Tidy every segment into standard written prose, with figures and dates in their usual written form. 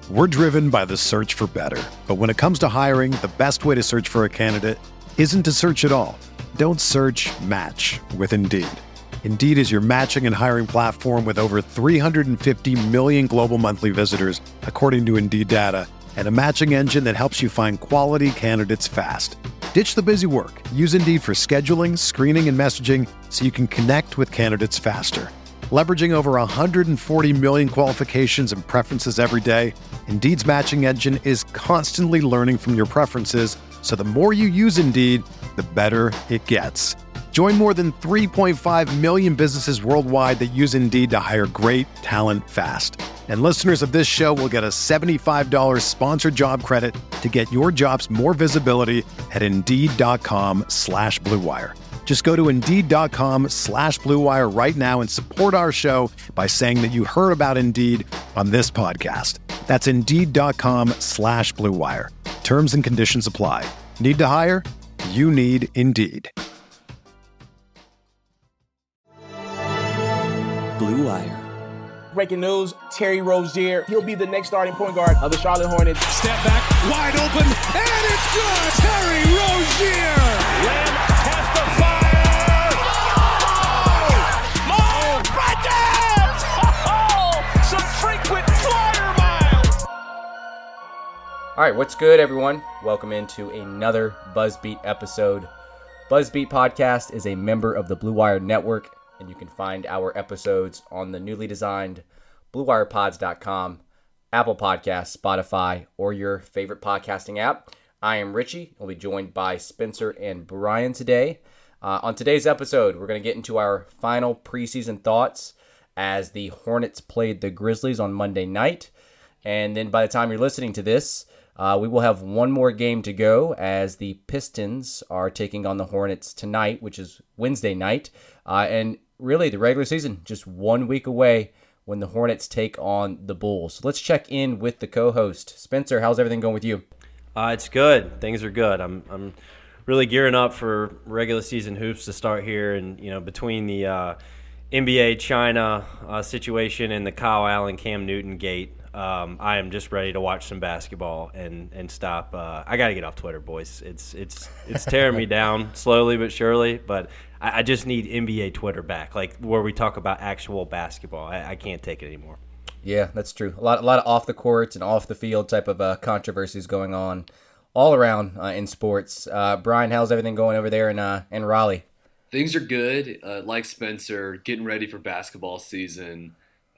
We're driven by the search for better. But when it comes to hiring, the best way to search for a candidate isn't to search at all. Don't search, match with Indeed. Indeed is your matching and hiring platform with over 350 million global monthly visitors, according to Indeed data, and a matching engine that helps you find quality candidates fast. Ditch the busy work. Use Indeed for scheduling, screening, and messaging so you can connect with candidates faster. Leveraging over 140 million qualifications and preferences every day, Indeed's matching engine is constantly learning from your preferences, so the more you use Indeed, the better it gets. Join more than 3.5 million businesses worldwide that use Indeed to hire great talent fast. And listeners of this show will get a $75 sponsored job credit to get your jobs more visibility at Indeed.com/Blue Wire. Just go to Indeed.com/Blue Wire right now and support our show by saying that you heard about Indeed on this podcast. That's Indeed.com/Blue Wire. Terms and conditions apply. Need to hire? You need Indeed. Blue Wire. Breaking news, Terry Rozier, he'll be the next starting point guard of the Charlotte Hornets. Step back, wide open, and it's good! Terry Rozier! Lamb has the fire! Oh! Brendan! Oh! Some frequent flyer miles! All right, what's good, everyone? Welcome into another BuzzBeat episode. BuzzBeat Podcast is a member of the Blue Wire Network, and you can find our episodes on the newly designed BlueWirePods.com, Apple Podcasts, Spotify, or your favorite podcasting app. I am Richie. I'll be joined by Spencer and Brian today. On today's episode, we're going to get into our final preseason thoughts as the Hornets played the Grizzlies on Monday night. And then by the time you're listening to this, we will have one more game to go as the Pistons are taking on the Hornets tonight, which is Wednesday night. And really, the regular season just 1 week away when the Hornets take on the Bulls. So let's check in with the co-host. Spencer, how's everything going with you? It's good. Things are good. I'm really gearing up for regular season hoops to start here, and between the NBA China situation and the Kyle Allen Cam Newton gate, I am just ready to watch some basketball and stop. I got to get off Twitter, boys. It's tearing me down slowly but surely, but I just need NBA Twitter back, like where we talk about actual basketball. I can't take it anymore. Yeah, that's true. A lot of off the court and off the field type of controversies going on all around in sports. Brian, how's everything going over there in Raleigh? Things are good. Like Spencer, getting ready for basketball season.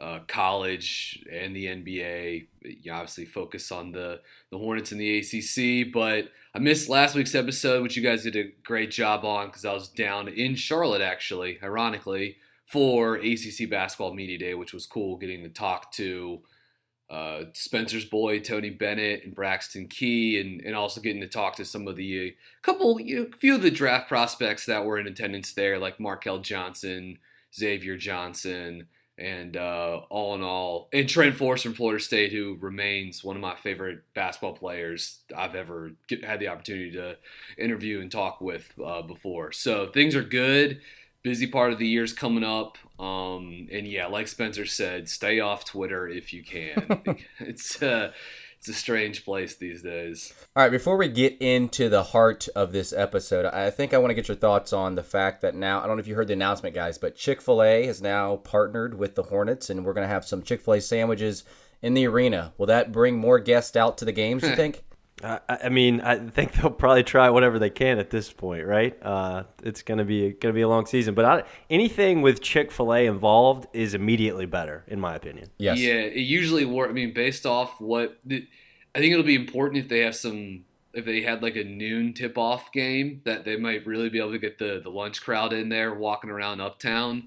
College and the NBA, obviously focus on the Hornets and the ACC, but I missed last week's episode, which you guys did a great job on because I was down in Charlotte, actually, ironically, for ACC Basketball Media Day, which was cool, getting to talk to Spencer's boy, Tony Bennett, and Braxton Key, and also getting to talk to some of the few of the draft prospects that were in attendance there, like Markel Johnson, Xavier Johnson, and all in all, and Trent Forrest from Florida State, who remains one of my favorite basketball players I've ever had the opportunity to interview and talk with before. So things are good. Busy part of the year's coming up. And yeah, like Spencer said, stay off Twitter if you can. It's a strange place these days. All right, before we get into the heart of this episode, I think I want to get your thoughts on the fact that now, I don't know if you heard the announcement, guys, but Chick-fil-A has now partnered with the Hornets, and we're going to have some Chick-fil-A sandwiches in the arena. Will that bring more guests out to the games, you think? I mean, I think they'll probably try whatever they can at this point, right? It's going to be a long season, but anything with Chick-fil-A involved is immediately better, in my opinion. Yes. Yeah, it usually works. I mean, based off I think it'll be important if they have if they had like a noon tip-off game, that they might really be able to get the lunch crowd in there walking around uptown.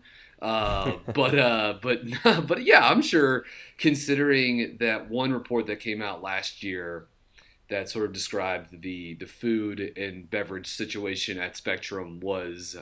But yeah, I'm sure, considering that one report that came out last year that sort of described the food and beverage situation at Spectrum was,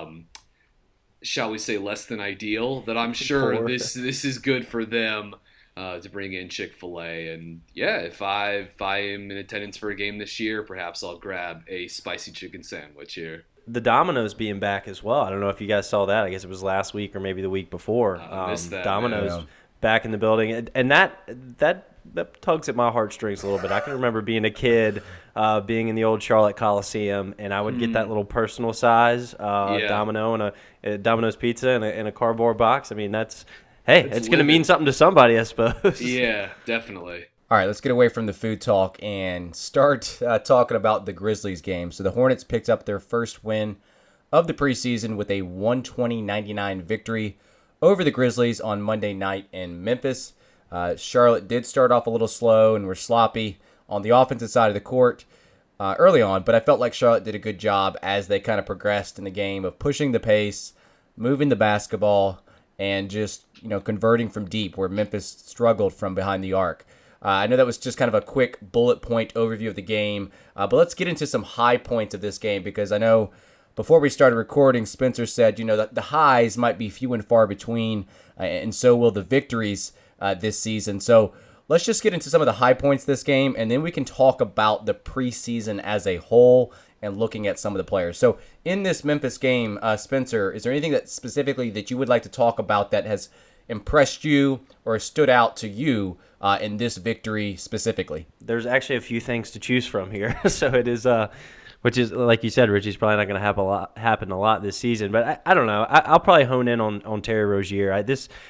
shall we say, less than ideal, that I'm sure this is good for them to bring in Chick-fil-A. And yeah, if I am in attendance for a game this year, perhaps I'll grab a spicy chicken sandwich here. The Domino's being back as well. I don't know if you guys saw that. I guess it was last week or maybe the week before. I missed that, Domino's back in the building. And that that tugs at my heartstrings a little bit. I can remember being a kid, being in the old Charlotte Coliseum, and I would get that little personal size Domino and a Domino's pizza in a cardboard box. I mean, it's going to mean something to somebody, I suppose. Yeah, definitely. All right, let's get away from the food talk and start talking about the Grizzlies game. So the Hornets picked up their first win of the preseason with a 120-99 victory over the Grizzlies on Monday night in Memphis. Charlotte did start off a little slow and were sloppy on the offensive side of the court early on, but I felt like Charlotte did a good job as they kind of progressed in the game of pushing the pace, moving the basketball, and just converting from deep where Memphis struggled from behind the arc. I know that was just kind of a quick bullet point overview of the game, but let's get into some high points of this game, because I know before we started recording, Spencer said, that the highs might be few and far between, and so will the victories this season. So let's just get into some of the high points this game, and then we can talk about the preseason as a whole and looking at some of the players. So in this Memphis game, Spencer, is there anything that specifically that you would like to talk about that has impressed you or stood out to you in this victory specifically? There's actually a few things to choose from here. So it is, which is, like you said, Richie's probably not going to happen a lot this season. But I don't know. I'll probably hone in on Terry Rozier.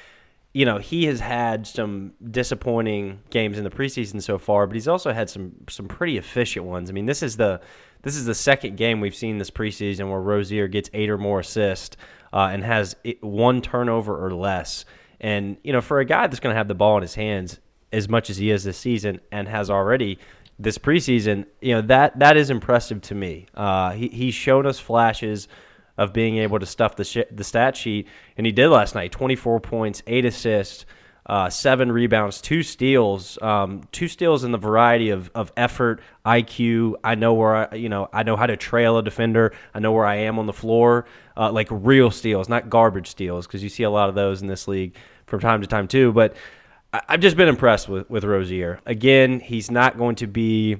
He has had some disappointing games in the preseason so far, but he's also had some pretty efficient ones. I mean, this is the second game we've seen this preseason where Rozier gets 8 or more assists and has 1 turnover or less. And, for a guy that's going to have the ball in his hands as much as he is this season and has already this preseason, that is impressive to me. He's shown us flashes of being able to stuff the stat sheet, and he did last night. 24 points, 8 assists, 7 rebounds, 2 steals. 2 steals in the variety of effort, IQ. I know where I know how to trail a defender. I know where I am on the floor. Like real steals, not garbage steals, because you see a lot of those in this league from time to time too. But I've just been impressed with Rozier. Again, he's not going to be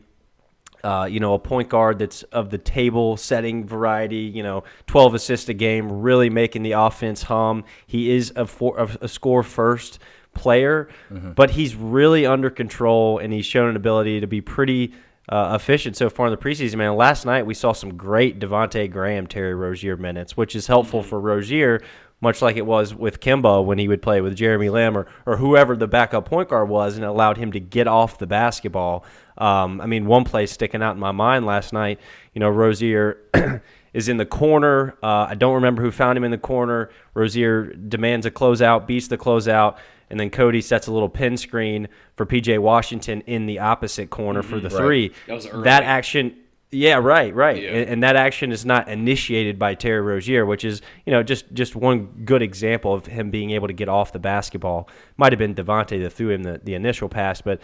a point guard that's of the table-setting variety, 12 assists a game, really making the offense hum. He is a score-first player, but he's really under control, and he's shown an ability to be pretty efficient so far in the preseason. Man, last night we saw some great Devontae Graham, Terry Rozier minutes, which is helpful for Rozier, much like it was with Kemba when he would play with Jeremy Lamb or whoever the backup point guard was, and it allowed him to get off the basketball. One play sticking out in my mind last night, Rozier is in the corner. I don't remember who found him in the corner. Rozier demands a closeout, beats the closeout, and then Cody sets a little pin screen for P.J. Washington in the opposite corner for the three. That was early. That action... Yeah, right. Yeah. And that action is not initiated by Terry Rozier, which is, just one good example of him being able to get off the basketball. Might have been Devontae that threw him the initial pass, but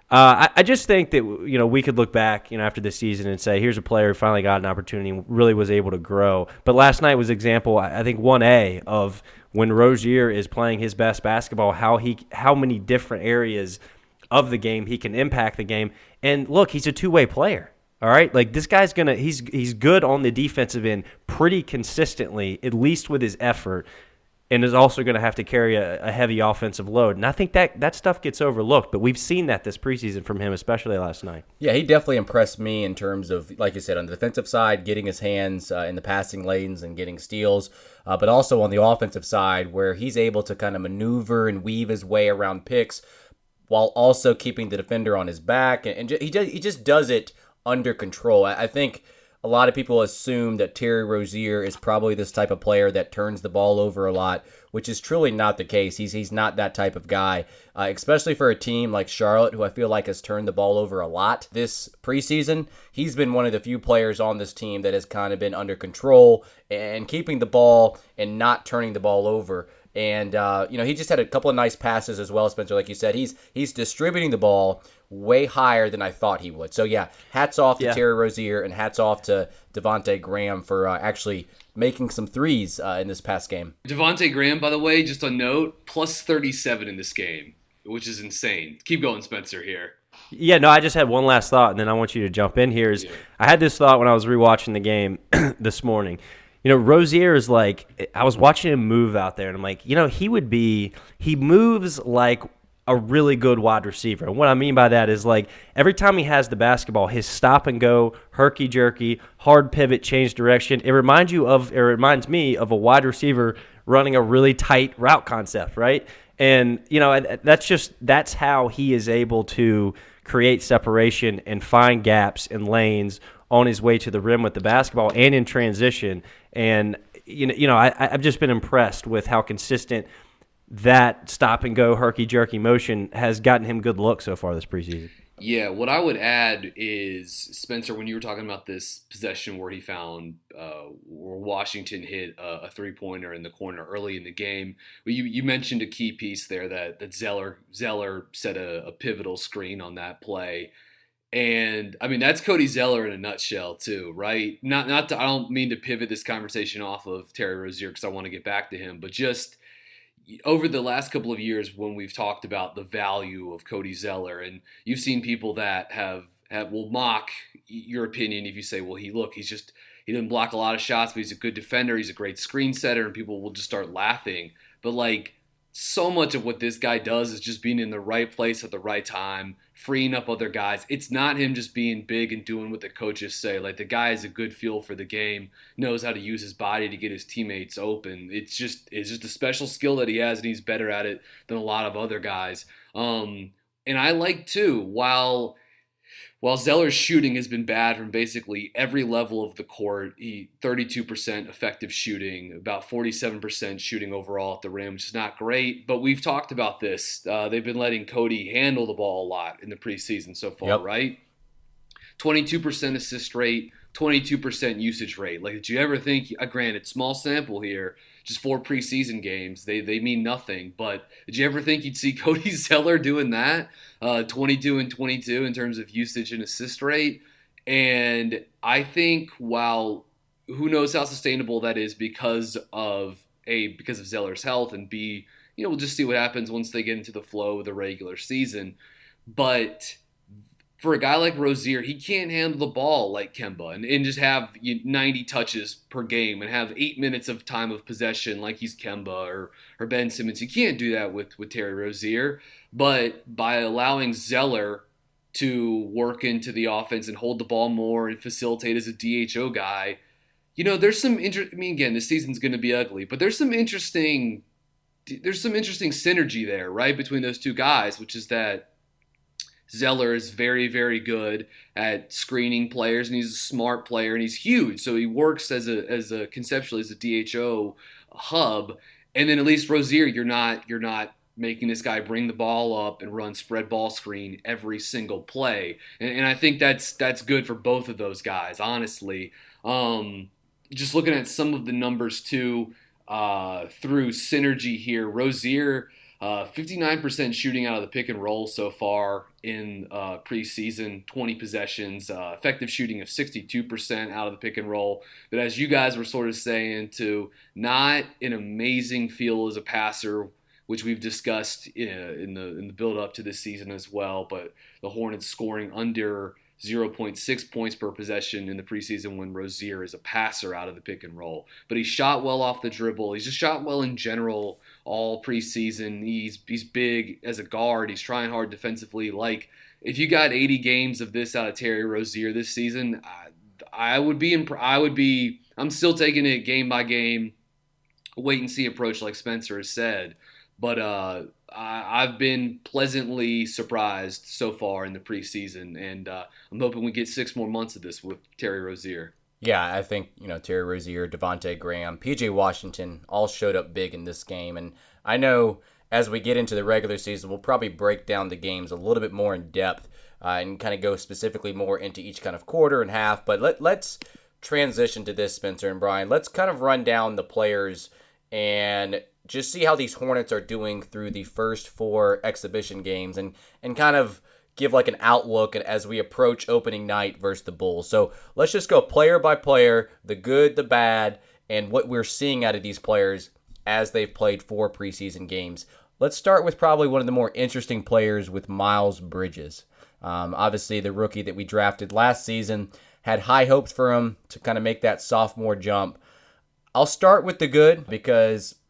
I just think that, we could look back, after this season and say, here's a player who finally got an opportunity and really was able to grow. But last night was example, I think 1A of when Rozier is playing his best basketball, how many different areas of the game he can impact the game. And look, he's a two-way player. All right, like this guy's he's good on the defensive end pretty consistently, at least with his effort, and is also going to have to carry a heavy offensive load. And I think that stuff gets overlooked, but we've seen that this preseason from him, especially last night. Yeah, he definitely impressed me in terms of, like you said, on the defensive side, getting his hands in the passing lanes and getting steals, but also on the offensive side where he's able to kind of maneuver and weave his way around picks while also keeping the defender on his back, and he just does it under control. I think a lot of people assume that Terry Rozier is probably this type of player that turns the ball over a lot, which is truly not the case. He's not that type of guy, especially for a team like Charlotte, who I feel like has turned the ball over a lot this preseason. He's been one of the few players on this team that has kind of been under control and keeping the ball and not turning the ball over. And, he just had a couple of nice passes as well, Spencer. Like you said, he's distributing the ball way higher than I thought he would. So, yeah, hats off to Terry Rozier and hats off to Devontae Graham for actually making some threes in this past game. Devontae Graham, by the way, just a note, plus 37 in this game, which is insane. Keep going, Spencer, here. Yeah, no, I just had one last thought, and then I want you to jump in here. I had this thought when I was rewatching the game this morning. Rozier is like, I was watching him move out there, and I'm like, he moves like a really good wide receiver. And what I mean by that is, like, every time he has the basketball, his stop and go, herky-jerky, hard pivot, change direction, it reminds me of a wide receiver running a really tight route concept, right? And, that's how he is able to create separation and find gaps and lanes on his way to the rim with the basketball and in transition. And, I've just been impressed with how consistent that stop-and-go, herky-jerky motion has gotten him good looks so far this preseason. Yeah, what I would add is, Spencer, when you were talking about this possession where he found where Washington hit a three-pointer in the corner early in the game, you mentioned a key piece there that Zeller set a pivotal screen on that play. And, I mean, that's Cody Zeller in a nutshell, too, right? I don't mean to pivot this conversation off of Terry Rozier because I want to get back to him, but just over the last couple of years when we've talked about the value of Cody Zeller, and you've seen people that will mock your opinion if you say, well, he didn't block a lot of shots, but he's a good defender, he's a great screen setter, and people will just start laughing. But, like, so much of what this guy does is just being in the right place at the right time, freeing up other guys. It's not him just being big and doing what the coaches say. Like, the guy has a good feel for the game, knows how to use his body to get his teammates open. It's just a special skill that he has, and he's better at it than a lot of other guys. And I like, too, while Zeller's shooting has been bad from basically every level of the court, 32% effective shooting, about 47% shooting overall at the rim, which is not great. But we've talked about this. They've been letting Cody handle the ball a lot in the preseason so far, right? 22% assist rate, 22% usage rate. Like, did you ever think, granted, small sample here, just 4 preseason games, they mean nothing, but did you ever think you'd see Cody Zeller doing that? 22 and 22 in terms of usage and assist rate. And I think, while who knows how sustainable that is because of Zeller's health, and B, we'll just see what happens once they get into the flow of the regular season. But for a guy like Rozier, he can't handle the ball like Kemba and just have 90 touches per game and have 8 minutes of time of possession like he's Kemba or Ben Simmons. You can't do that with Terry Rozier. But by allowing Zeller to work into the offense and hold the ball more and facilitate as a DHO guy, there's some again, this season's going to be ugly, but there's some interesting synergy there, right, between those two guys, which is that Zeller is very, very good at screening players, and he's a smart player, and he's huge. So he works conceptually as a DHO hub. And then at least Rozier, you're not making this guy bring the ball up and run spread ball screen every single play. And I think that's good for both of those guys, honestly. Just looking at some of the numbers too, through synergy here, Rozier, 59% shooting out of the pick and roll so far in preseason, 20 possessions, effective shooting of 62% out of the pick and roll. But as you guys were sort of saying, too, not an amazing feel as a passer, which we've discussed in the build up to this season as well. But the Hornets scoring under 0.6 points per possession in the preseason when Rozier is a passer out of the pick and roll. But he shot well off the dribble. He's just shot well in general all preseason. He's big as a guard. He's trying hard defensively. Like, if you got 80 games of this out of Terry Rozier this season, I'm still taking it game by game, wait and see approach like Spencer has said. But I've been pleasantly surprised so far in the preseason, and I'm hoping we get 6 more months of this with Terry Rozier. Yeah, I think, Terry Rozier, Devontae Graham, P.J. Washington all showed up big in this game. And I know as we get into the regular season, we'll probably break down the games a little bit more in depth and kind of go specifically more into each kind of quarter and half. But let's transition to this, Spencer and Brian. Let's kind of run down the players and just see how these Hornets are doing through the first 4 exhibition games and kind of give like an outlook as we approach opening night versus the Bulls. So let's just go player by player, the good, the bad, and what we're seeing out of these players as they've played 4 preseason games. Let's start with probably one of the more interesting players with Miles Bridges. Obviously, the rookie that we drafted last season, had high hopes for him to kind of make that sophomore jump. I'll start with the good because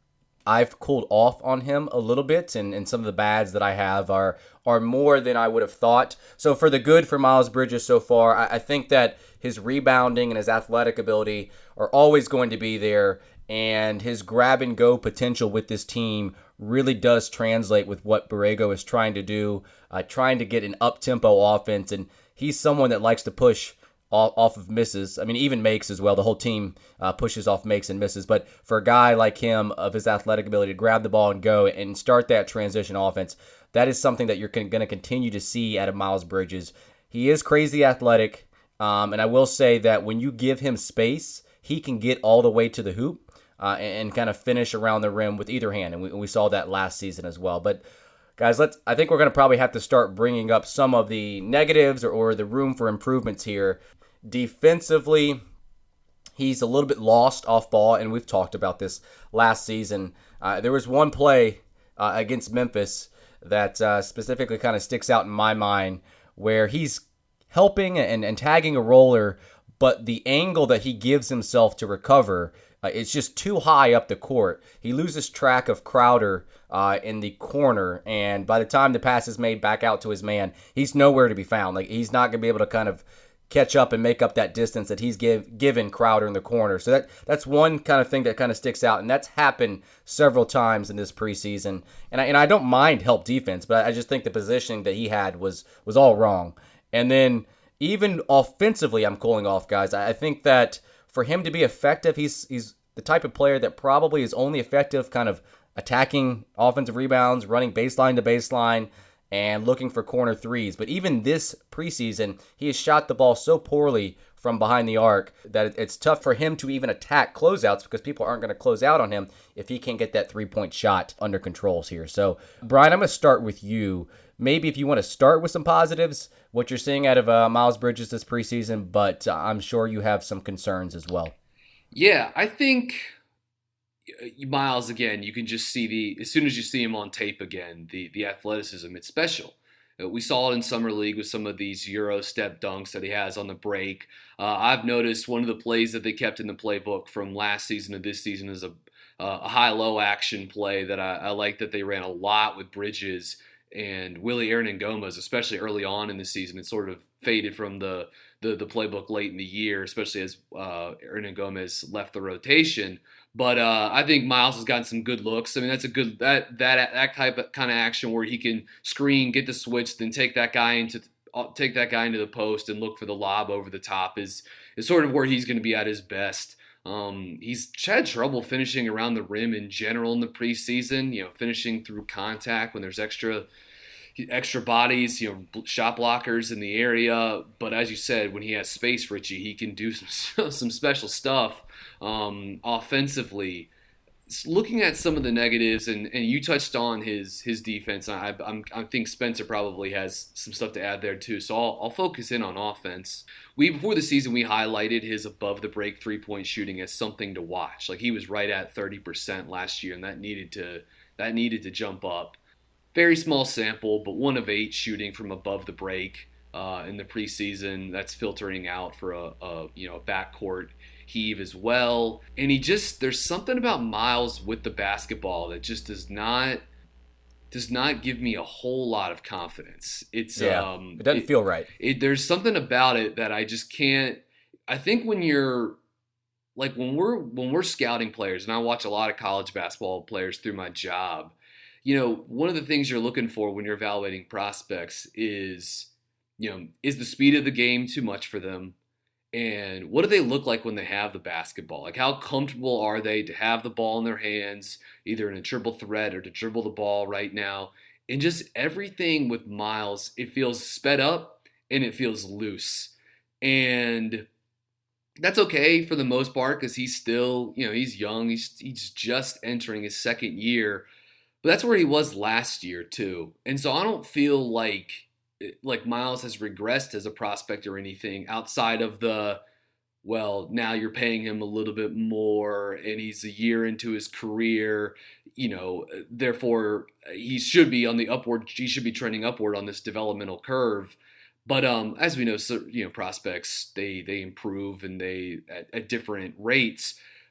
I've cooled off on him a little bit, and some of the bads that I have are more than I would have thought. So for the good for Miles Bridges so far, I think that his rebounding and his athletic ability are always going to be there, and his grab-and-go potential with this team really does translate with what Borrego is trying to do, trying to get an up-tempo offense, and he's someone that likes to push off of misses. I mean, even makes as well. The whole team pushes off makes and misses. But for a guy like him, of his athletic ability to grab the ball and go and start that transition offense, that is something that you're going to continue to see out of Miles Bridges. He is crazy athletic, and I will say that when you give him space, he can get all the way to the hoop and kind of finish around the rim with either hand. And we saw that last season as well. But guys, I think we're going to probably have to start bringing up some of the negatives or the room for improvements here. Defensively, he's a little bit lost off ball, and we've talked about this last season. There was one play against Memphis that specifically kind of sticks out in my mind where he's helping and tagging a roller, but the angle that he gives himself to recover, it's just too high up the court. He loses track of Crowder in the corner, and by the time the pass is made back out to his man, he's nowhere to be found. Like, he's not going to be able to kind of catch up and make up that distance that he's given Crowder in the corner. So that's one kind of thing that kind of sticks out, and that's happened several times in this preseason. And I don't mind help defense, but I just think the positioning that he had was all wrong. And then even offensively, I'm cooling off, guys. I think that for him to be effective, he's the type of player that probably is only effective kind of attacking offensive rebounds, running baseline to baseline, and looking for corner threes. But even this preseason, he has shot the ball so poorly from behind the arc that it's tough for him to even attack closeouts because people aren't going to close out on him if he can't get that three-point shot under controls here. So, Brian, I'm going to start with you. Maybe if you want to start with some positives, what you're seeing out of Miles Bridges this preseason, but I'm sure you have some concerns as well. Yeah, I think Miles, again, you can just see as soon as you see him on tape again, the athleticism, it's special. We saw it in Summer League with some of these Euro step dunks that he has on the break. I've noticed one of the plays that they kept in the playbook from last season to this season is a high-low action play that I like that they ran a lot with Bridges and Willie Hernangomez, especially early on in the season. It sort of faded from the playbook late in the year, especially as Hernangomez left the rotation. But I think Miles has gotten some good looks. I mean, that's a good that kind of action where he can screen, get the switch, then take that guy into the post and look for the lob over the top is sort of where he's going to be at his best. He's had trouble finishing around the rim in general in the preseason. Finishing through contact when there's extra bodies, shot blockers in the area. But as you said, when he has space, Richie, he can do some special stuff offensively. Looking at some of the negatives, and you touched on his defense. I think Spencer probably has some stuff to add there too. So I'll focus in on offense. Before the season, we highlighted his above the break 3-point shooting as something to watch. Like, he was right at 30% last year, and that needed to jump up. Very small sample, but 1 of 8 shooting from above the break in the preseason. That's filtering out for a backcourt heave as well. And there's something about Miles with the basketball that just does not give me a whole lot of confidence. It doesn't feel right. There's something about it that I just can't. I think when we're scouting players, and I watch a lot of college basketball players through my job, one of the things you're looking for when you're evaluating prospects is the speed of the game too much for them? And what do they look like when they have the basketball? Like, how comfortable are they to have the ball in their hands, either in a dribble threat or to dribble the ball right now? And just everything with Miles, it feels sped up and it feels loose. And that's okay for the most part because he's still, he's young. He's just entering his second year. But that's where he was last year too. And so I don't feel like Miles has regressed as a prospect or anything outside of now you're paying him a little bit more and he's a year into his career, therefore he should be trending upward on this developmental curve. But as we know, prospects, they improve and they at different rates.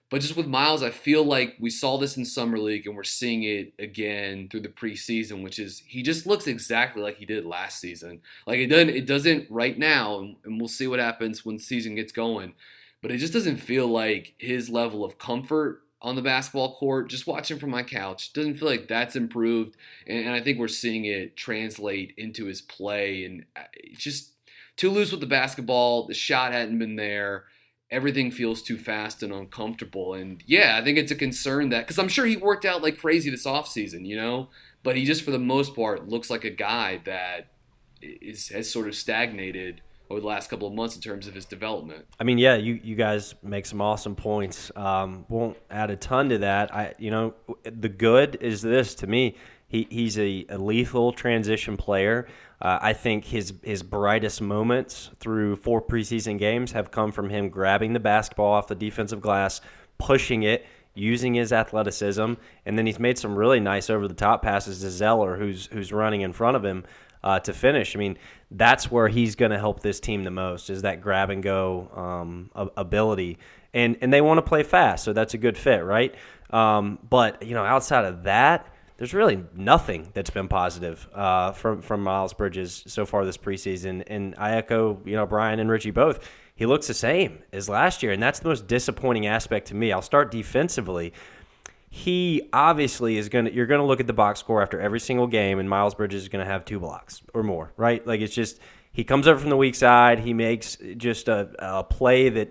But just with Miles, I feel like we saw this in Summer League and we're seeing it again through the preseason, which is he just looks exactly like he did last season. Like it doesn't right now, and we'll see what happens when the season gets going. But it just doesn't feel like his level of comfort on the basketball court, just watching from my couch, doesn't feel like that's improved. And I think we're seeing it translate into his play. And it's just too loose with the basketball. The shot hadn't been there. Everything feels too fast and uncomfortable. And yeah, I think it's a concern that, because I'm sure he worked out like crazy this offseason, but he just for the most part looks like a guy that has sort of stagnated over the last couple of months in terms of his development. I mean, yeah, you guys make some awesome points. Won't add a ton to that. The good is this to me. He's a lethal transition player. I think his brightest moments through 4 preseason games have come from him grabbing the basketball off the defensive glass, pushing it, using his athleticism, and then he's made some really nice over-the-top passes to Zeller, who's running in front of him to finish. I mean, that's where he's going to help this team the most, is that grab-and-go ability. And they want to play fast, so that's a good fit, right? But, outside of that, there's really nothing that's been positive from Miles Bridges so far this preseason. And I echo, Brian and Richie both. He looks the same as last year, and that's the most disappointing aspect to me. I'll start defensively. He obviously you're going to look at the box score after every single game, and Miles Bridges is going to have 2 blocks or more, right? Like, it's just, he comes over from the weak side. He makes just a play that,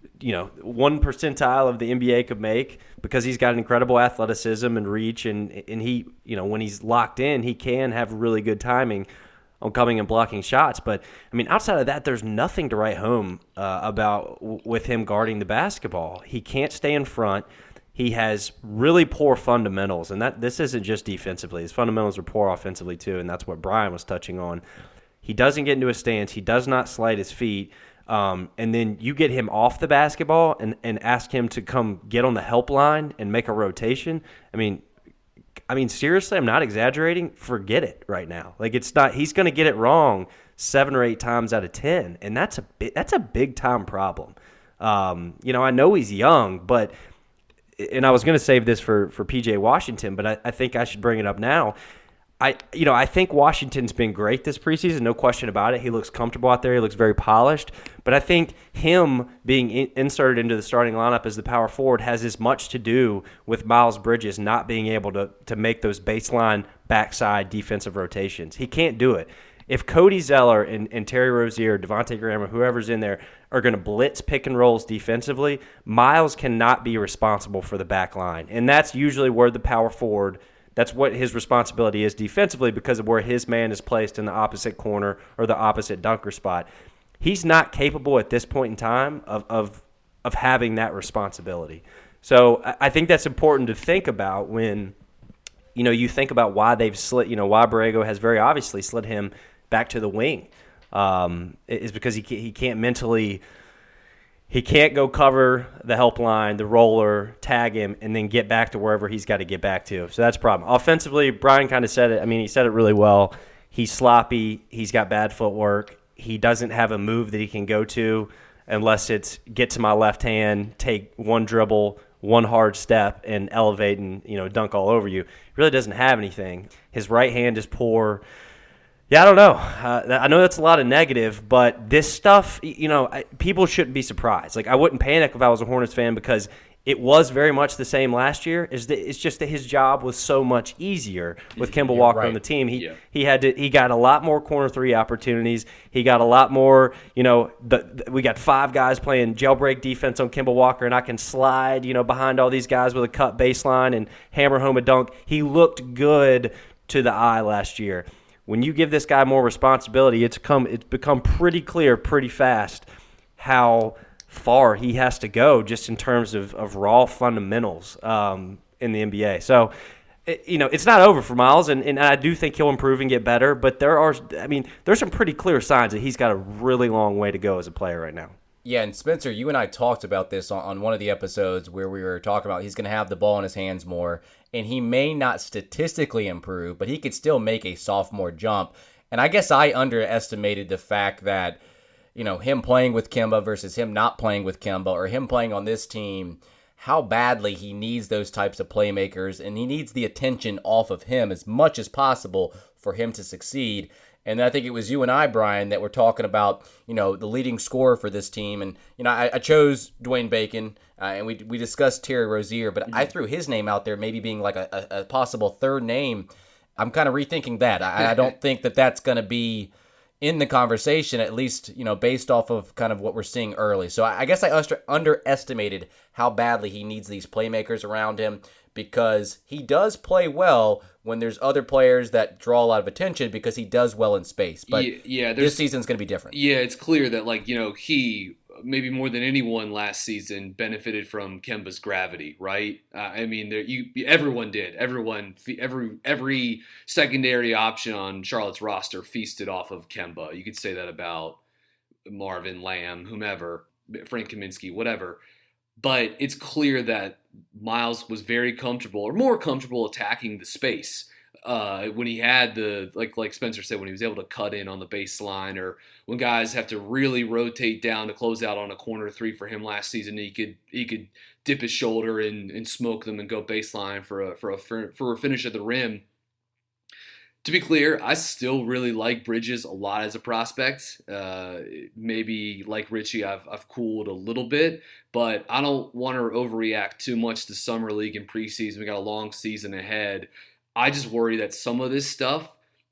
1 percentile of the NBA could make, because he's got incredible athleticism and reach, and he, when he's locked in, he can have really good timing on coming and blocking shots. But, I mean, outside of that, there's nothing to write home about with him guarding the basketball. He can't stay in front. He has really poor fundamentals, and this isn't just defensively. His fundamentals are poor offensively too, and that's what Brian was touching on. He doesn't get into a stance. He does not slide his feet. And then you get him off the basketball and ask him to come get on the help line and make a rotation. I mean, seriously, I'm not exaggerating. Forget it right now. Like, it's not. He's going to get it wrong 7 or 8 times out of 10, and that's a big time problem. I know he's young, but. And I was going to save this for PJ Washington, but I think I should bring it up now. I think Washington's been great this preseason, no question about it. He looks comfortable out there. He looks very polished. But I think him being inserted into the starting lineup as the power forward has as much to do with Miles Bridges not being able to make those baseline backside defensive rotations. He can't do it. If Cody Zeller and Terry Rozier, Devontae Graham, or whoever's in there are going to blitz pick and rolls defensively, Miles cannot be responsible for the back line. And that's usually where the power forward, that's what his responsibility is defensively, because of where his man is placed in the opposite corner or the opposite dunker spot. He's not capable at this point in time of having that responsibility. So I think that's important to think about when you think about why they've slid, why Borrego has very obviously slid him back to the wing, is because he can't mentally, he can't go cover the help line, the roller, tag him, and then get back to wherever he's got to get back to. So that's a problem. Offensively, Brian kind of said it. I mean, he said it really well. He's sloppy. He's got bad footwork. He doesn't have a move that he can go to unless it's get to my left hand, take one dribble, one hard step, and elevate and dunk all over you. He really doesn't have anything. His right hand is poor. Yeah, I don't know. I know that's a lot of negative, but this stuff, people shouldn't be surprised. Like, I wouldn't panic if I was a Hornets fan, because it was very much the same last year. It's just that his job was so much easier with Kemba Walker on the team. He got a lot more corner 3 opportunities. He got a lot more. We got 5 guys playing jailbreak defense on Kemba Walker, and I can slide behind all these guys with a cut baseline and hammer home a dunk. He looked good to the eye last year. When you give this guy more responsibility, it's become pretty clear pretty fast how far he has to go just in terms of raw fundamentals in the NBA. So, it's not over for Miles, and I do think he'll improve and get better, but there's some pretty clear signs that he's got a really long way to go as a player right now. Yeah, and Spencer, you and I talked about this on one of the episodes where we were talking about he's going to have the ball in his hands more, and he may not statistically improve, but he could still make a sophomore jump. And I guess I underestimated the fact that, him playing with Kemba versus him not playing with Kemba, or him playing on this team, how badly he needs those types of playmakers, and he needs the attention off of him as much as possible for him to succeed. And I think it was you and I, Brian, that were talking about, the leading scorer for this team. And, I chose Dwayne Bacon, and we discussed Terry Rozier, but I threw his name out there maybe being like a possible third name. I'm kind of rethinking that. I don't think that that's going to be in the conversation, at least, based off of kind of what we're seeing early. So I guess I underestimated how badly he needs these playmakers around him, because he does play well when there's other players that draw a lot of attention, because he does well in space. But this season's going to be different. Yeah, it's clear that, he, maybe more than anyone last season, benefited from Kemba's gravity, right? Everyone did. Every secondary option on Charlotte's roster feasted off of Kemba. You could say that about Marvin, Lamb, whomever, Frank Kaminsky, whatever. But it's clear that Miles was very comfortable, or more comfortable, attacking the space when he had like Spencer said, when he was able to cut in on the baseline, or when guys have to really rotate down to close out on a corner three for him last season. He could dip his shoulder and smoke them and go baseline for a finish at the rim. To be clear, I still really like Bridges a lot as a prospect. Maybe like Richie, I've cooled a little bit, but I don't want to overreact too much to Summer League and preseason. We got a long season ahead. I just worry that some of this stuff,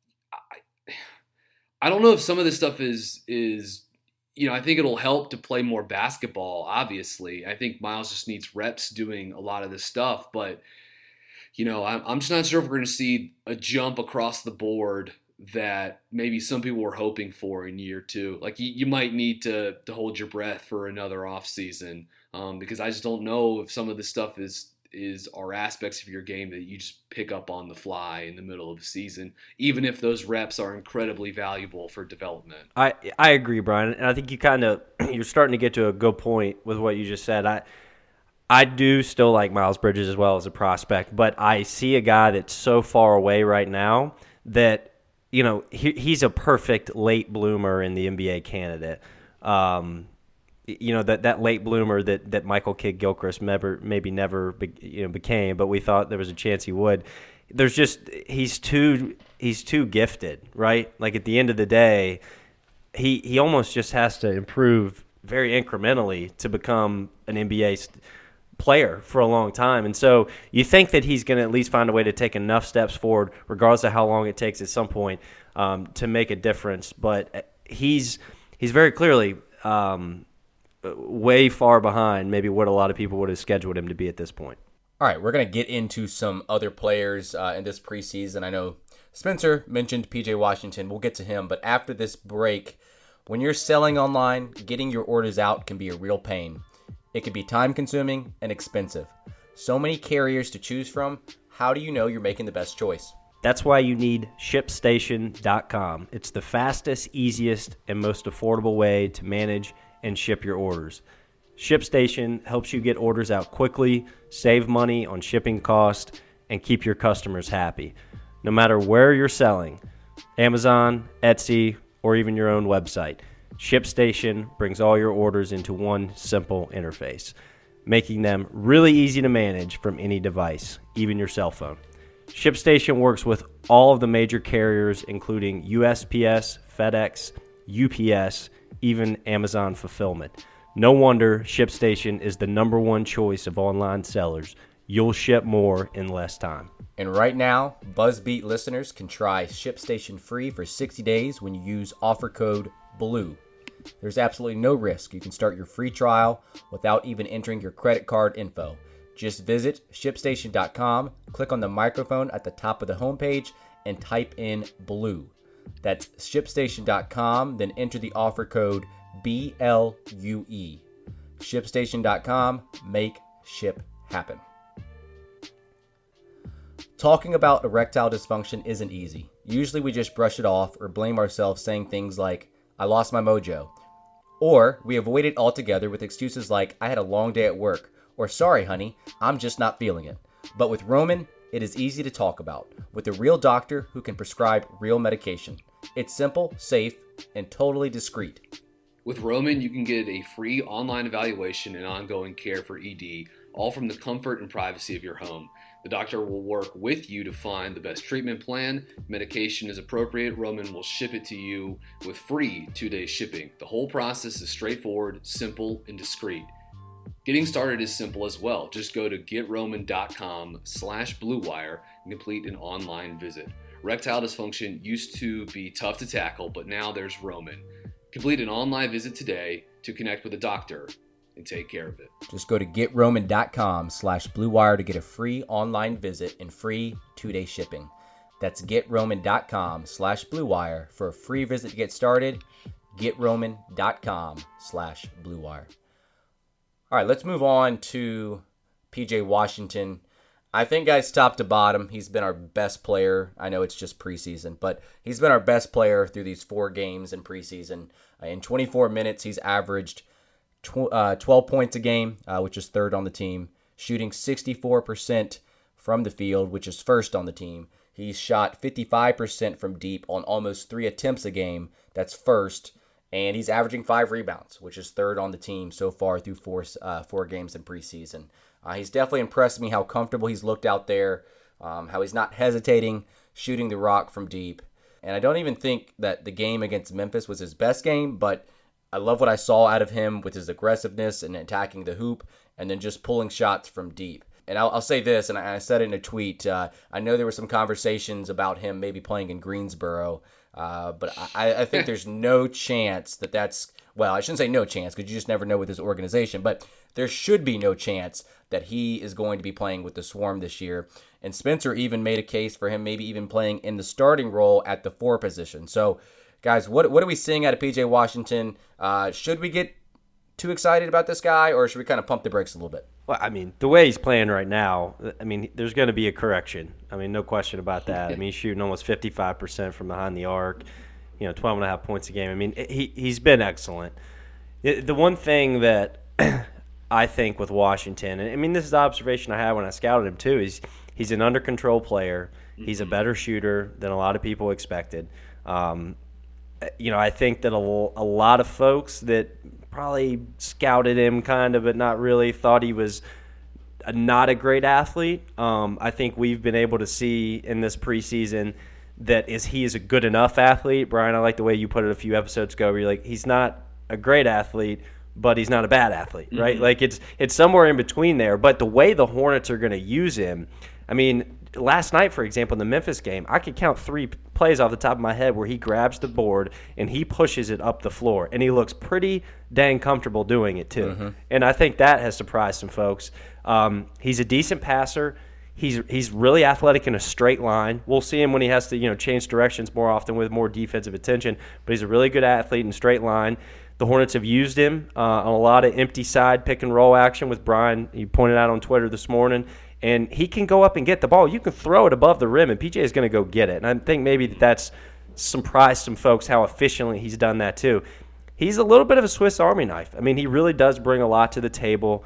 I don't know if some of this stuff is I think it'll help to play more basketball, obviously. I think Miles just needs reps doing a lot of this stuff, but I'm just not sure if we're going to see a jump across the board that maybe some people were hoping for in year two. Like you might need to hold your breath for another off season, because I just don't know if some of this stuff are aspects of your game that you just pick up on the fly in the middle of the season, even if those reps are incredibly valuable for development. I agree, Brian, and I think you're starting to get to a good point with what you just said. I do still like Miles Bridges as well as a prospect, but I see a guy that's so far away right now that, he's a perfect late bloomer in the NBA candidate. That late bloomer that Michael Kidd-Gilchrist maybe never became, but we thought there was a chance he would. He's too gifted, right? Like at the end of the day, he almost just has to improve very incrementally to become an NBA player for a long time. And so you think that he's going to at least find a way to take enough steps forward, regardless of how long it takes at some point, to make a difference. But he's very clearly way far behind maybe what a lot of people would have scheduled him to be at this point. All right, we're going to get into some other players in this preseason. I know Spencer mentioned PJ Washington. We'll get to him. But after this break, when you're selling online, getting your orders out can be a real pain. It can be time-consuming and expensive. So many carriers to choose from. How do you know you're making the best choice? That's why you need ShipStation.com. It's the fastest, easiest, and most affordable way to manage and ship your orders. ShipStation helps you get orders out quickly, save money on shipping costs, and keep your customers happy. No matter where you're selling, Amazon, Etsy, or even your own website, ShipStation brings all your orders into one simple interface, making them really easy to manage from any device, even your cell phone. ShipStation works with all of the major carriers, including USPS, FedEx, UPS, even Amazon Fulfillment. No wonder ShipStation is the #1 choice of online sellers. You'll ship more in less time. And right now, BuzzBeat listeners can try ShipStation free for 60 days when you use offer code BLUE. There's absolutely no risk. You can start your free trial without even entering your credit card info. Just visit ShipStation.com, click on the microphone at the top of the homepage, and type in BLUE. That's ShipStation.com, then enter the offer code BLUE. ShipStation.com, make ship happen. Talking about erectile dysfunction isn't easy. Usually we just brush it off or blame ourselves saying things like, I lost my mojo. Or we avoid it altogether with excuses like, I had a long day at work. Or sorry, honey, I'm just not feeling it. But with Roman, it is easy to talk about, with a real doctor who can prescribe real medication. It's simple, safe, and totally discreet. With Roman, you can get a free online evaluation and ongoing care for ED all from the comfort and privacy of your home. The doctor will work with you to find the best treatment plan. If medication is appropriate, Roman will ship it to you with free 2-day shipping. The whole process is straightforward, simple, and discreet. Getting started is simple as well. Just go to GetRoman.com/BlueWire and complete an online visit. Erectile dysfunction used to be tough to tackle, but now there's Roman. Complete an online visit today to connect with a doctor and take care of it. Just go to GetRoman.com/BlueWire to get a free online visit and free 2-day shipping. That's GetRoman.com/BlueWire for a free visit to get started. GetRoman.com/BlueWire. All right, let's move on to PJ Washington. I think, guys, top to bottom, he's been our best player. I know it's just preseason, but he's been our best player through these 4 games in preseason. In 24 minutes, he's averaged 12 points a game, which is 3rd on the team, shooting 64% from the field, which is 1st on the team. He's shot 55% from deep on almost 3 attempts a game. That's 1st. And he's averaging 5 rebounds, which is 3rd on the team so far through 4 games in preseason. He's definitely impressed me how comfortable he's looked out there, how he's not hesitating, shooting the rock from deep. And I don't even think that the game against Memphis was his best game, but I love what I saw out of him with his aggressiveness and attacking the hoop and then just pulling shots from deep. And I'll say this, and I said it in a tweet. I know there were some conversations about him maybe playing in Greensboro, but I think there's no chance that's, well, I shouldn't say no chance because you just never know with this organization, but there should be no chance that he is going to be playing with the Swarm this year. And Spencer even made a case for him maybe even playing in the starting role at the 4 position. So, guys, what are we seeing out of PJ Washington? Should we get too excited about this guy, or should we kind of pump the brakes a little bit? Well, I mean, the way he's playing right now, I mean, there's going to be a correction. I mean, no question about that. I mean, he's shooting almost 55% from behind the arc, 12.5 points a game. I mean, he's been excellent. The one thing that I think with Washington, and I mean, this is the observation I had when I scouted him too, is he's an under control player. He's a better shooter than a lot of people expected. I think that a lot of folks that probably scouted him kind of but not really thought he was not a great athlete. I think we've been able to see in this preseason that he is a good enough athlete. Brian, I like the way you put it a few episodes ago where you're like, he's not a great athlete, but he's not a bad athlete, right? Mm-hmm. Like it's somewhere in between there. But the way the Hornets are going to use him, I mean, last night, for example, in the Memphis game, I could count 3 plays off the top of my head where he grabs the board and he pushes it up the floor. And he looks pretty dang comfortable doing it too. Mm-hmm. And I think that has surprised some folks. He's a decent passer. He's really athletic in a straight line. We'll see him when he has to change directions more often with more defensive attention. But he's a really good athlete in straight line. The Hornets have used him on a lot of empty side pick and roll action with Brian. He pointed out on Twitter this morning. And he can go up and get the ball. You can throw it above the rim, and PJ is going to go get it. And I think maybe that's surprised some folks how efficiently he's done that too. He's a little bit of a Swiss Army knife. I mean, he really does bring a lot to the table.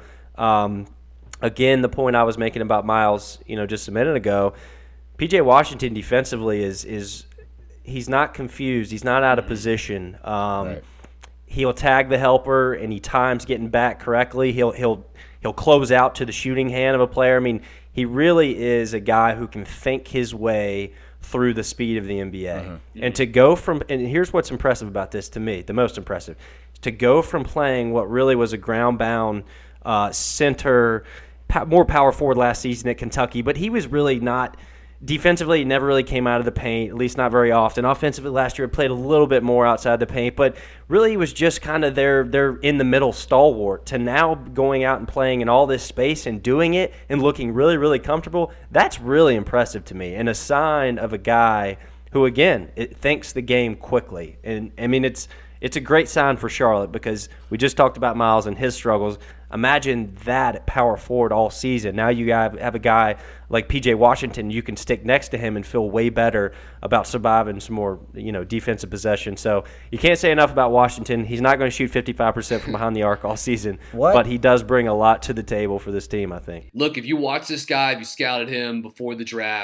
Again, the point I was making about Miles, just a minute ago, PJ Washington defensively is he's not confused. He's not out of position. Right. He'll tag the helper, and he times getting back correctly. He'll close out to the shooting hand of a player. I mean, he really is a guy who can think his way through the speed of the NBA. Mm-hmm. And to go from – and here's what's impressive about this to me, the most impressive. To go from playing what really was a ground-bound center, more power forward last season at Kentucky, but he was really not – defensively, he never really came out of the paint, at least not very often. Offensively, last year, played a little bit more outside the paint, but really he was just kind of their in-the-middle stalwart. To now going out and playing in all this space and doing it and looking really, really comfortable, that's really impressive to me and a sign of a guy who, again, thinks the game quickly. And, I mean, it's a great sign for Charlotte because we just talked about Miles and his struggles. Imagine that at power forward all season. Now you have a guy like PJ Washington. You can stick next to him and feel way better about surviving some more, defensive possession. So you can't say enough about Washington. He's not going to shoot 55% from behind the arc all season, but he does bring a lot to the table for this team, I think. Look, if you watch this guy, if you scouted him before the draft,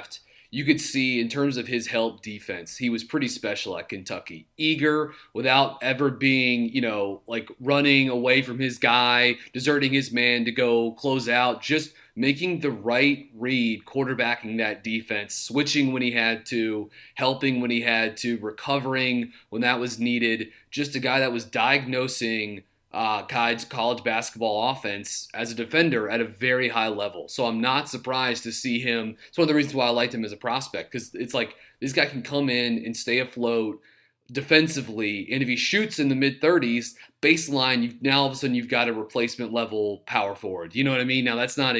you could see in terms of his help defense, he was pretty special at Kentucky. Eager without ever being, like running away from his guy, deserting his man to go close out, just making the right read, quarterbacking that defense, switching when he had to, helping when he had to, recovering when that was needed. Just a guy that was diagnosing college basketball offense as a defender at a very high level. So I'm not surprised to see him. It's one of the reasons why I liked him as a prospect, because it's like this guy can come in and stay afloat defensively, and if he shoots in the mid-30s, baseline, now all of a sudden you've got a replacement level power forward. You know what I mean? Now that's not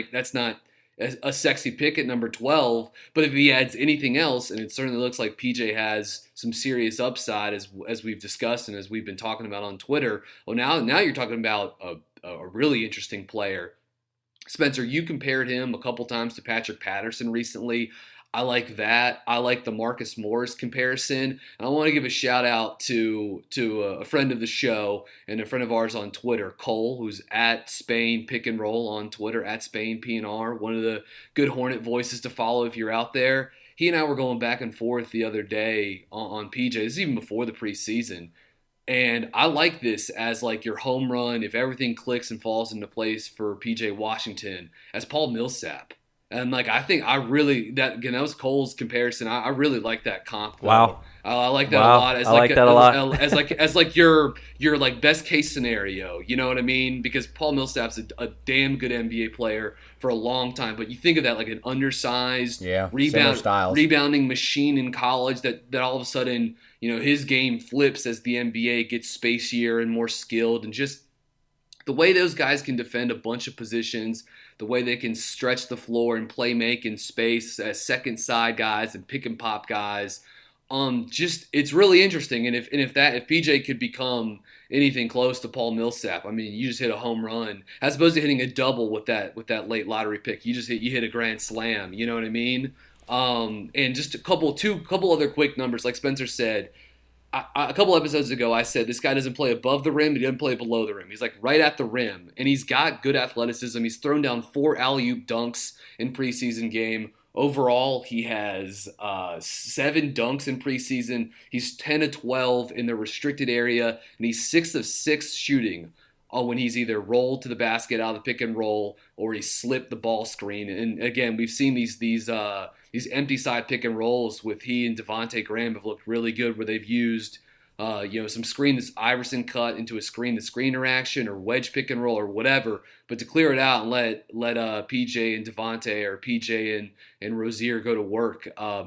a sexy pick at number 12, but if he adds anything else, and it certainly looks like PJ has some serious upside, as we've discussed and as we've been talking about on Twitter. Well, now you're talking about a really interesting player. Spencer, you compared him a couple times to Patrick Patterson recently. I like that. I like the Marcus Morris comparison. And I want to give a shout out to a friend of the show and a friend of ours on Twitter, Cole, who's at Spain Pick and Roll on Twitter, at Spain PNR, one of the good Hornet voices to follow if you're out there. He and I were going back and forth the other day on PJ. This is even before the preseason. And I like this as like your home run, if everything clicks and falls into place for PJ Washington, as Paul Millsap. And like that was Cole's comparison. I really like that comp. Wow, I like that a lot. As like your like best case scenario. You know what I mean? Because Paul Millsap's a damn good NBA player for a long time. But you think of that like an undersized rebounding machine in college that all of a sudden his game flips as the NBA gets spacier and more skilled, and just the way those guys can defend a bunch of positions, the way they can stretch the floor and play make in space as second side guys and pick and pop guys. It's really interesting. And if PJ could become anything close to Paul Millsap, I mean, you just hit a home run as opposed to hitting a double with that late lottery pick. You hit a grand slam. You know what I mean? And just a couple other quick numbers, like Spencer said. A couple episodes ago, I said this guy doesn't play above the rim, but he doesn't play below the rim. He's like right at the rim, and he's got good athleticism. He's thrown down 4 alley-oop dunks in preseason game. Overall, he has 7 dunks in preseason. He's 10 of 12 in the restricted area, and he's 6 of 6 shooting when he's either rolled to the basket out of the pick and roll or he slipped the ball screen. And again, we've seen these empty side pick and rolls with he and Devontae Graham have looked really good, where they've used some screen that's Iverson cut into a screen to screen interaction or wedge pick and roll or whatever, but to clear it out and let PJ and Devontae or PJ and Rozier go to work,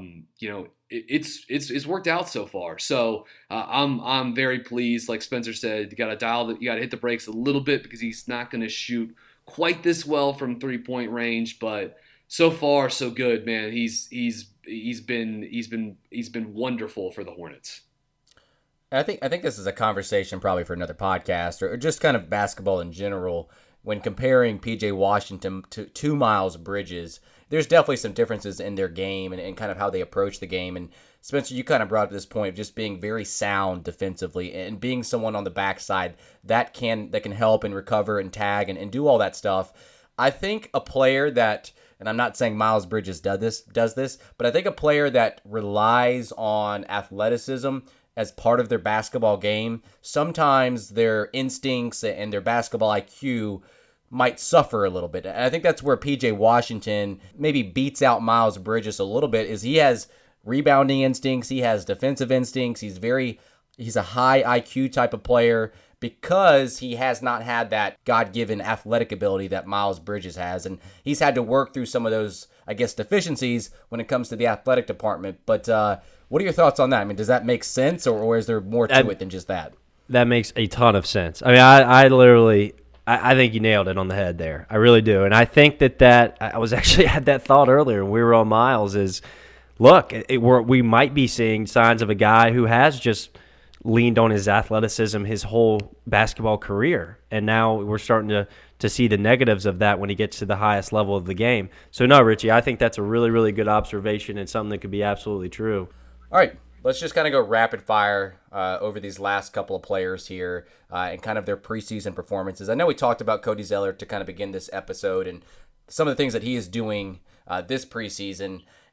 it's worked out so far. So I'm very pleased. Like Spencer said, you got to hit the brakes a little bit because he's not going to shoot quite this well from 3-point range, but so far so good, man. He's been wonderful for the Hornets. I think this is a conversation probably for another podcast or just kind of basketball in general. When comparing PJ Washington to Miles Bridges, there's definitely some differences in their game and kind of how they approach the game. And Spencer, you kind of brought up this point of just being very sound defensively and being someone on the backside that can help and recover and tag and do all that stuff. I think a player that, and I'm not saying Miles Bridges does this, but I think a player that relies on athleticism as part of their basketball game, sometimes their instincts and their basketball IQ might suffer a little bit. And I think that's where PJ Washington maybe beats out Miles Bridges a little bit, is he has rebounding instincts, he has defensive instincts, he's a high IQ type of player because he has not had that God-given athletic ability that Miles Bridges has, and he's had to work through some of those, I guess, deficiencies when it comes to the athletic department. But what are your thoughts on that? I mean, does that make sense, or is there more to it than just that? That makes a ton of sense. I mean, I think you nailed it on the head there. I really do. And I think that I was actually had that thought earlier when we were on Miles is, look, we might be seeing signs of a guy who has just leaned on his athleticism his whole basketball career. And now we're starting to see the negatives of that when he gets to the highest level of the game. So no, Richie, I think that's a really, really good observation and something that could be absolutely true. All right, let's just kind of go rapid fire over these last couple of players here and kind of their preseason performances. I know we talked about Cody Zeller to kind of begin this episode and some of the things that he is doing this preseason.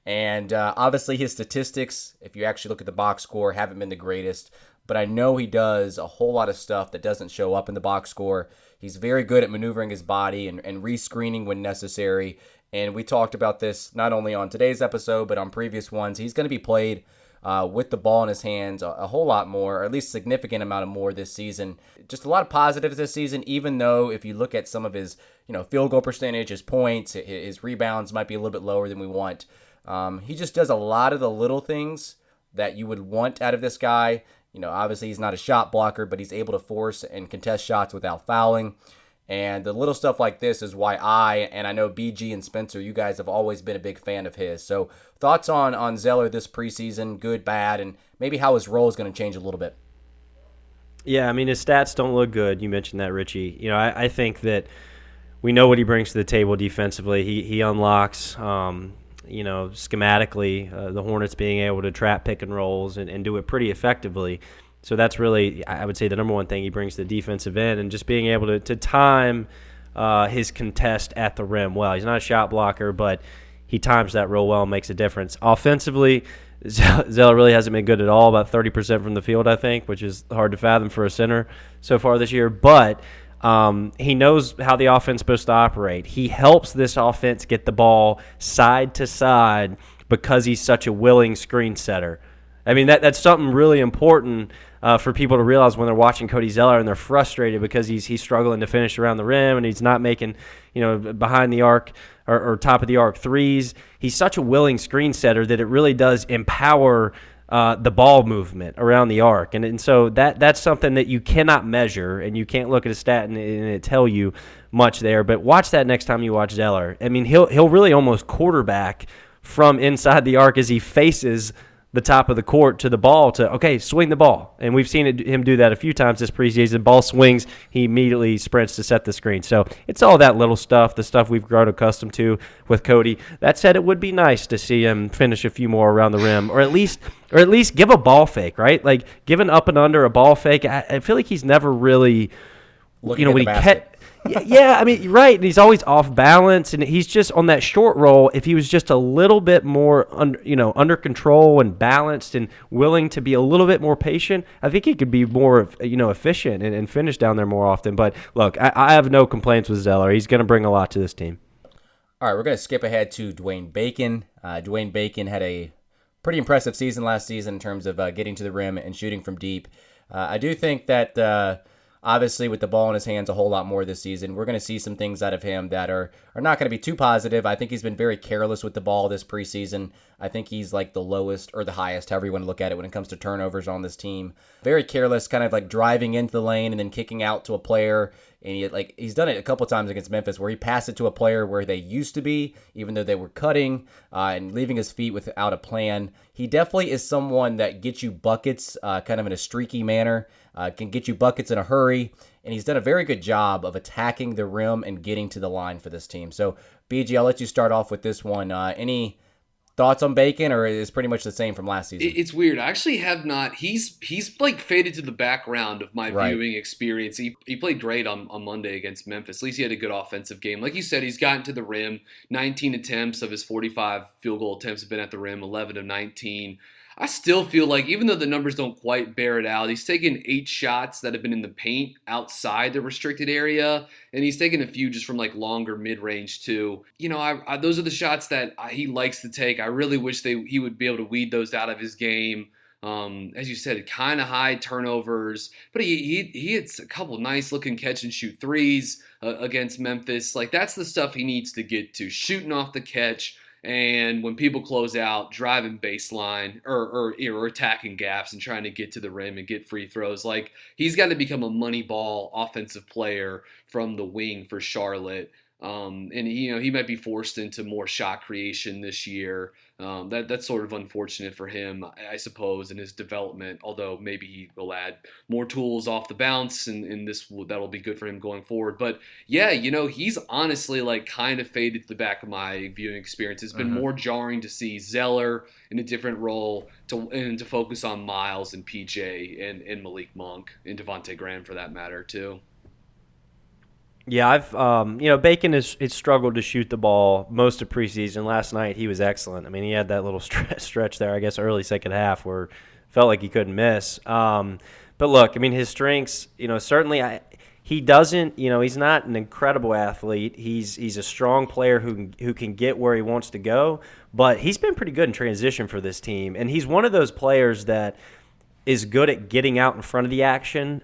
And obviously his statistics, if you actually look at the box score, haven't been the greatest. But I know he does a whole lot of stuff that doesn't show up in the box score. He's very good at maneuvering his body and rescreening when necessary. And we talked about this not only on today's episode, but on previous ones. He's going to be played with the ball in his hands a whole lot more, or at least a significant amount of more this season. Just a lot of positives this season, even though if you look at some of his field goal percentage, his points, his rebounds might be a little bit lower than we want. He just does a lot of the little things that you would want out of this guy. Obviously he's not a shot blocker, but he's able to force and contest shots without fouling. And the little stuff like this is why I know BG and Spencer, you guys have always been a big fan of his. So thoughts on Zeller this preseason, good, bad, and maybe how his role is going to change a little bit. Yeah, I mean, his stats don't look good. You mentioned that, Richie. I think that we know what he brings to the table defensively. He unlocks, schematically, the Hornets being able to trap pick and rolls and do it pretty effectively. So that's really, I would say, the number one thing he brings to the defensive end, and just being able to time his contest at the rim well. He's not a shot blocker, but he times that real well and makes a difference. Offensively, Zeller really hasn't been good at all, about 30% from the field, I think, which is hard to fathom for a center so far this year. But he knows how the offense is supposed to operate. He helps this offense get the ball side to side because he's such a willing screen setter. I mean, that's something really important for people to realize when they're watching Cody Zeller and they're frustrated because he's struggling to finish around the rim and he's not making, behind the arc or top of the arc threes. He's such a willing screen setter that it really does empower the ball movement around the arc. And so that's something that you cannot measure, and you can't look at a stat and it tell you much there. But watch that next time you watch Zeller. I mean, he'll really almost quarterback from inside the arc as he faces the top of the court to the ball to, swing the ball. And we've seen him do that a few times this preseason. Ball swings, he immediately sprints to set the screen. So it's all that little stuff, the stuff we've grown accustomed to with Cody. That said, it would be nice to see him finish a few more around the rim, or at least give a ball fake, right? Like give an up and under, a ball fake. I feel like he's never really, looking at the basket. Yeah, I mean, right. And he's always off balance, and he's just on that short roll. If he was just a little bit more, under control and balanced, and willing to be a little bit more patient, I think he could be more, efficient and finish down there more often. But look, I have no complaints with Zeller. He's going to bring a lot to this team. All right, we're going to skip ahead to Dwayne Bacon. Dwayne Bacon had a pretty impressive season last season in terms of getting to the rim and shooting from deep. I do think that. Obviously, with the ball in his hands a whole lot more this season, we're going to see some things out of him that are not going to be too positive. I think he's been very careless with the ball this preseason. I think he's like the lowest or the highest, however you want to look at it, when it comes to turnovers on this team. Very careless, kind of like driving into the lane and then kicking out to a player. And he's done it a couple times against Memphis where he passed it to a player where they used to be, even though they were cutting, and leaving his feet without a plan. He definitely is someone that gets you buckets kind of in a streaky manner, can get you buckets in a hurry, and he's done a very good job of attacking the rim and getting to the line for this team. So, BG, I'll let you start off with this one. Any thoughts on Bacon, or is pretty much the same from last season? It's weird. I actually have not. He's like faded to the background of my viewing experience. He played great on Monday against Memphis. At least he had a good offensive game. Like you said, he's gotten to the rim. 19 attempts of his 45 field goal attempts have been at the rim, 11 of 19. I still feel like, even though the numbers don't quite bear it out, he's taken 8 shots that have been in the paint outside the restricted area, and he's taken a few just from like longer mid-range too. Those are the shots that he likes to take. I really wish he would be able to weed those out of his game. As you said, kind of high turnovers, but he hits a couple nice looking catch and shoot threes against Memphis. Like, that's the stuff he needs to get to, shooting off the catch. And when people close out, driving baseline or attacking gaps and trying to get to the rim and get free throws. Like, he's got to become a money ball offensive player from the wing for Charlotte. And he might be forced into more shot creation this year. That's sort of unfortunate for him, I suppose, in his development. Although maybe he will add more tools off the bounce, and that'll be good for him going forward. But yeah, he's honestly like kind of faded to the back of my viewing experience. It's been more jarring to see Zeller in a different role and to focus on Miles and PJ and Malik Monk and Devontae Graham for that matter too. Yeah, I've Bacon has struggled to shoot the ball most of preseason. Last night he was excellent. I mean, he had that little stretch there, I guess, early second half where it felt like he couldn't miss. But look, I mean, his strengths, certainly he doesn't, he's not an incredible athlete. He's a strong player who can get where he wants to go, but he's been pretty good in transition for this team, and he's one of those players that is good at getting out in front of the action.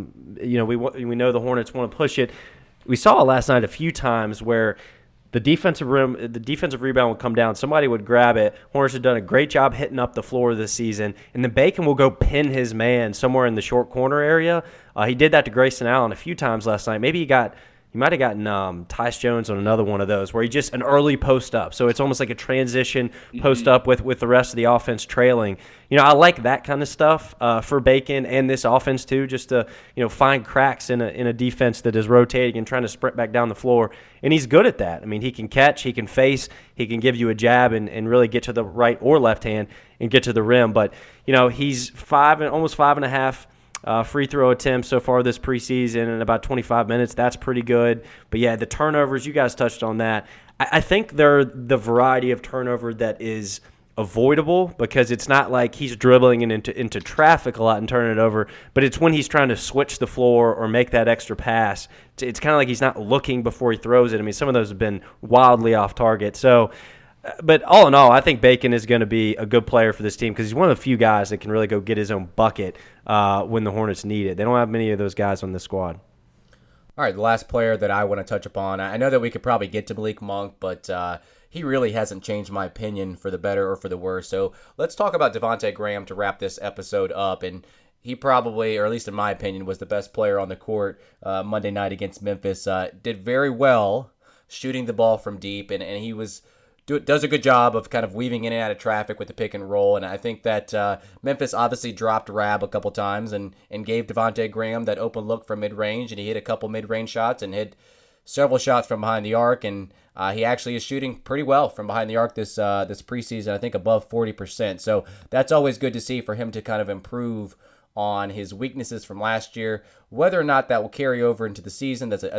We know the Hornets want to push it. We saw it last night a few times where the defensive rebound would come down, somebody would grab it. Hornets have done a great job hitting up the floor this season, and then Bacon will go pin his man somewhere in the short corner area. He did that to Grayson Allen a few times last night. Maybe he might have gotten Tyus Jones on another one of those where he just an early post up. So it's almost like a transition post up with the rest of the offense trailing. I like that kind of stuff for Bacon and this offense too, just to find cracks in a defense that is rotating and trying to sprint back down the floor. And he's good at that. I mean, he can catch, he can face, he can give you a jab and really get to the right or left hand and get to the rim. But he's almost 5.5. Free throw attempts so far this preseason in about 25 minutes. That's pretty good. But, yeah, the turnovers, you guys touched on that. I think they're the variety of turnover that is avoidable because it's not like he's dribbling into traffic a lot and turning it over, but it's when he's trying to switch the floor or make that extra pass. It's kind of like he's not looking before he throws it. I mean, some of those have been wildly off target. So, but all in all, I think Bacon is going to be a good player for this team because he's one of the few guys that can really go get his own bucket when the Hornets need it. They don't have many of those guys on this squad. All right, the last player that I want to touch upon, I know that we could probably get to Malik Monk, but he really hasn't changed my opinion for the better or for the worse. So let's talk about Devontae Graham to wrap this episode up. And he probably, or at least in my opinion, was the best player on the court Monday night against Memphis. Did very well shooting the ball from deep, and he does a good job of kind of weaving in and out of traffic with the pick and roll. And I think that Memphis obviously dropped Rab a couple times and gave Devontae Graham that open look from mid-range, and he hit a couple mid-range shots and hit several shots from behind the arc. And he actually is shooting pretty well from behind the arc this preseason, I think above 40%. So that's always good to see for him to kind of improve on his weaknesses from last year. Whether or not that will carry over into the season, that's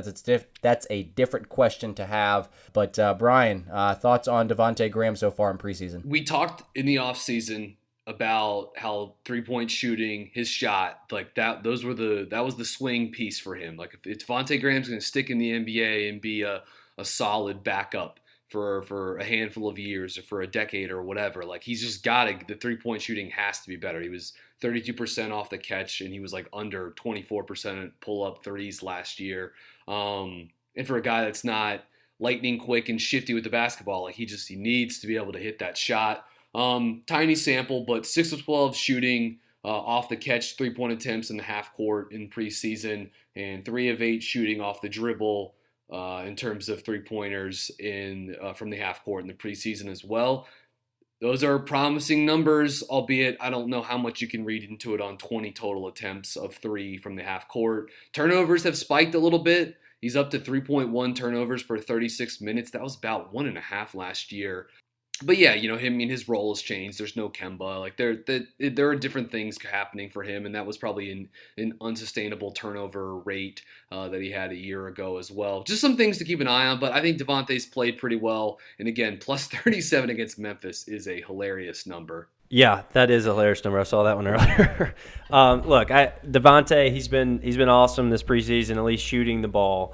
a different question to have. But Brian, thoughts on Devontae Graham so far in preseason? We talked in the offseason about how 3-point shooting, his shot, like that was the swing piece for him. Like if Devontae Graham's going to stick in the NBA and be a solid backup for a handful of years or for a decade or whatever, like he's just the 3-point shooting has to be better. He was 32% off the catch, and he was like under 24% pull-up threes last year. And for a guy that's not lightning quick and shifty with the basketball, like he needs to be able to hit that shot. Tiny sample, but 6 of 12 shooting off the catch, 3-point attempts in the half court in preseason, and 3 of 8 shooting off the dribble in terms of 3-pointers from the half court in the preseason as well. Those are promising numbers, albeit I don't know how much you can read into it on 20 total attempts of 3 from the half court. Turnovers have spiked a little bit. He's up to 3.1 turnovers per 36 minutes. That was about 1.5 last year. But yeah, his role has changed. There's no Kemba. Like there are different things happening for him, and that was probably an unsustainable turnover rate that he had a year ago as well. Just some things to keep an eye on. But I think Devontae's played pretty well, and again, plus 37 against Memphis is a hilarious number. Yeah, that is a hilarious number. I saw that one earlier. Look, Devontae, he's been awesome this preseason, at least shooting the ball.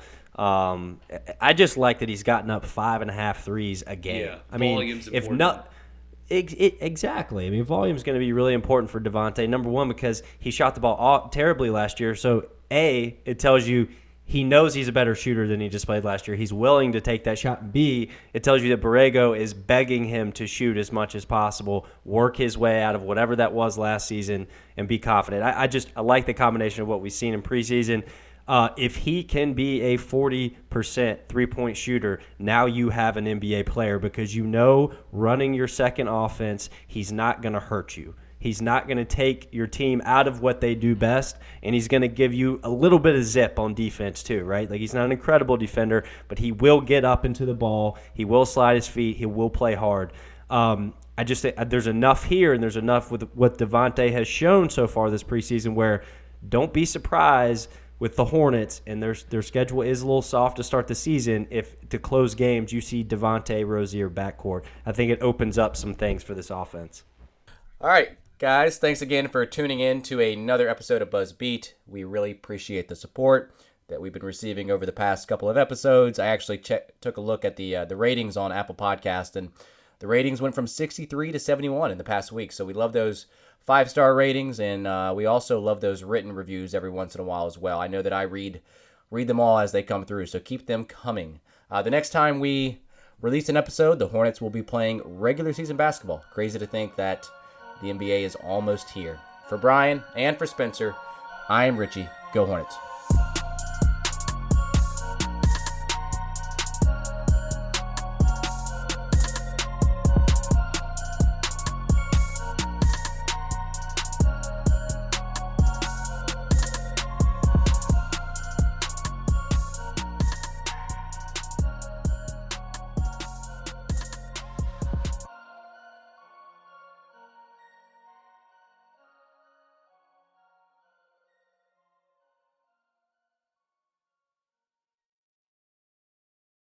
I just like that he's gotten up 5.5 threes a game. Yeah, I mean, volume's if important. not, exactly. I mean, volume is going to be really important for Devontae. Number one, because he shot the ball terribly last year. So A, it tells you he knows he's a better shooter than he displayed last year. He's willing to take that shot. B, it tells you that Borrego is begging him to shoot as much as possible, work his way out of whatever that was last season, and be confident. I like the combination of what we've seen in preseason. If he can be a 40% three-point shooter, now you have an NBA player because running your second offense, he's not going to hurt you. He's not going to take your team out of what they do best, and he's going to give you a little bit of zip on defense too, right? Like he's not an incredible defender, but he will get up into the ball. He will slide his feet. He will play hard. I just think there's enough here, and there's enough with what Devontae has shown so far this preseason where don't be surprised with the Hornets, and their schedule is a little soft to start the season, if to close games you see Devontae, Rozier backcourt, I think it opens up some things for this offense. All right, guys, thanks again for tuning in to another episode of Buzz Beat. We really appreciate the support that we've been receiving over the past couple of episodes. I actually took a look at the ratings on Apple Podcast, and the ratings went from 63 to 71 in the past week. So we love those 5-star ratings, and we also love those written reviews every once in a while as well. I know that I read them all as they come through, so keep them coming. The next time we release an episode, the Hornets will be playing regular season basketball. Crazy to think that the NBA is almost here. For Brian and for Spencer, I am Richie. Go Hornets.